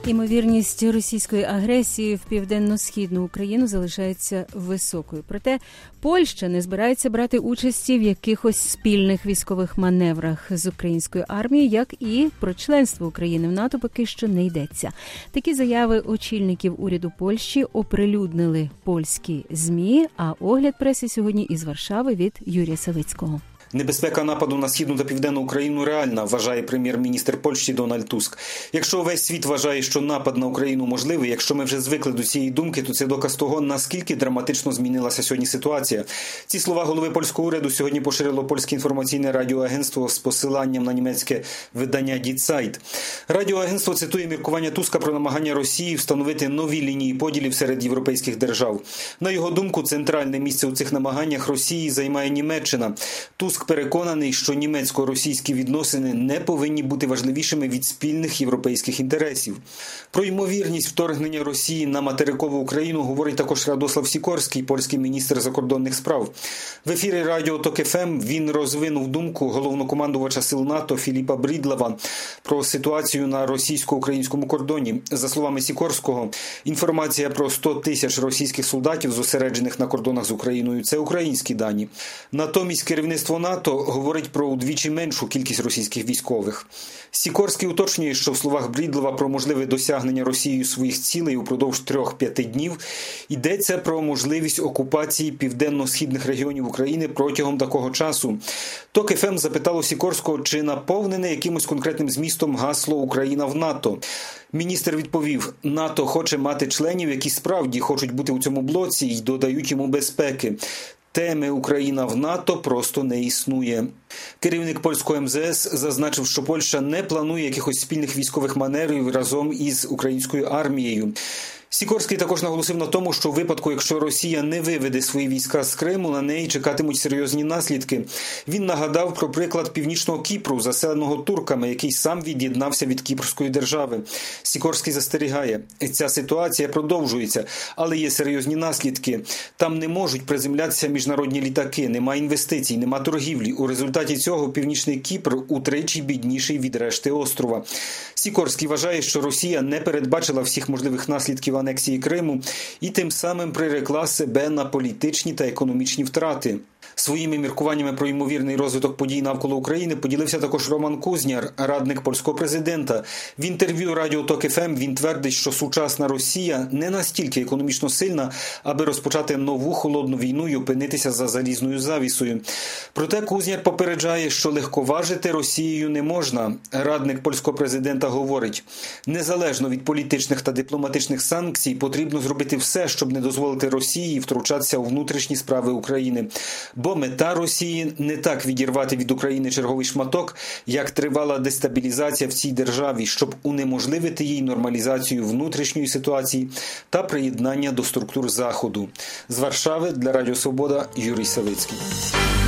Імовірність російської агресії в південно-східну Україну залишається високою. Проте Польща не збирається брати участі в якихось спільних військових маневрах з українською армією, як і про членство України в НАТО поки що не йдеться. Такі заяви очільників уряду Польщі оприлюднили польські ЗМІ, а огляд преси сьогодні із Варшави від Юрія Савицького. Небезпека нападу на східну та південну Україну реальна, вважає прем'єр-міністр Польщі Дональд Туск. Якщо весь світ вважає, що напад на Україну можливий, якщо ми вже звикли до цієї думки, то це доказ того, наскільки драматично змінилася сьогодні ситуація. Ці слова голови польського уряду сьогодні поширило польське інформаційне радіоагентство з посиланням на німецьке видання Die Zeit. Радіоагентство цитує міркування Туска про намагання Росії встановити нові лінії поділів серед європейських держав. На його думку, центральне місце у цих намаганнях Росії займає Німеччина. Туск переконаний, що німецько-російські відносини не повинні бути важливішими від спільних європейських інтересів. Про ймовірність вторгнення Росії на материкову Україну говорить також Радослав Сікорський, польський міністр закордонних справ. В ефірі радіо Ток-ФМ він розвинув думку головнокомандувача сил НАТО Філіпа Брідлава про ситуацію на російсько-українському кордоні. За словами Сікорського, інформація про 100 тисяч російських солдатів, зосереджених на кордонах з Україною, це українські дані. Натомість керівництво НАТО говорить про удвічі меншу кількість російських військових. Сікорський уточнює, що в словах Брідлова про можливе досягнення Росією своїх цілей упродовж 3-5 днів йдеться про можливість окупації південно-східних регіонів України протягом такого часу. Ток-ФМ запитало Сікорського, чи наповнене якимось конкретним змістом гасло «Україна в НАТО». Міністр відповів, НАТО хоче мати членів, які справді хочуть бути у цьому блоці і додають йому безпеки. Теми «Україна в НАТО» просто не існує. Керівник польського МЗС зазначив, що Польща не планує якихось спільних військових маневрів разом із українською армією. Сікорський також наголосив на тому, що у випадку, якщо Росія не виведе свої війська з Криму, на неї чекатимуть серйозні наслідки. Він нагадав про приклад Північного Кіпру, заселеного турками, який сам від'єднався від Кіпрської держави. Сікорський застерігає, ця ситуація продовжується, але є серйозні наслідки. Там не можуть приземлятися міжнародні літаки, немає інвестицій, немає торгівлі. У результаті цього Північний Кіпр утричі бідніший від решти острова. Сікорський вважає, що Росія не передбачила всіх можливих наслідків анексії Криму і тим самим прирекла себе на політичні та економічні втрати. Своїми міркуваннями про ймовірний розвиток подій навколо України поділився також Роман Кузняр, радник польського президента. В інтерв'ю радіо Ток-ФМ він твердить, що сучасна Росія не настільки економічно сильна, аби розпочати нову холодну війну і опинитися за залізною завісою. Проте Кузняр попереджає, що легковажити Росією не можна. Радник польського президента говорить, незалежно від політичних та дипломатичних санкцій потрібно зробити все, щоб не дозволити Росії втручатися у внутрішні справи України. Бо мета Росії не так відірвати від України черговий шматок, як тривала дестабілізація в цій державі, щоб унеможливити їй нормалізацію внутрішньої ситуації та приєднання до структур Заходу. З Варшави для Радіо Свобода Юрій Савицький.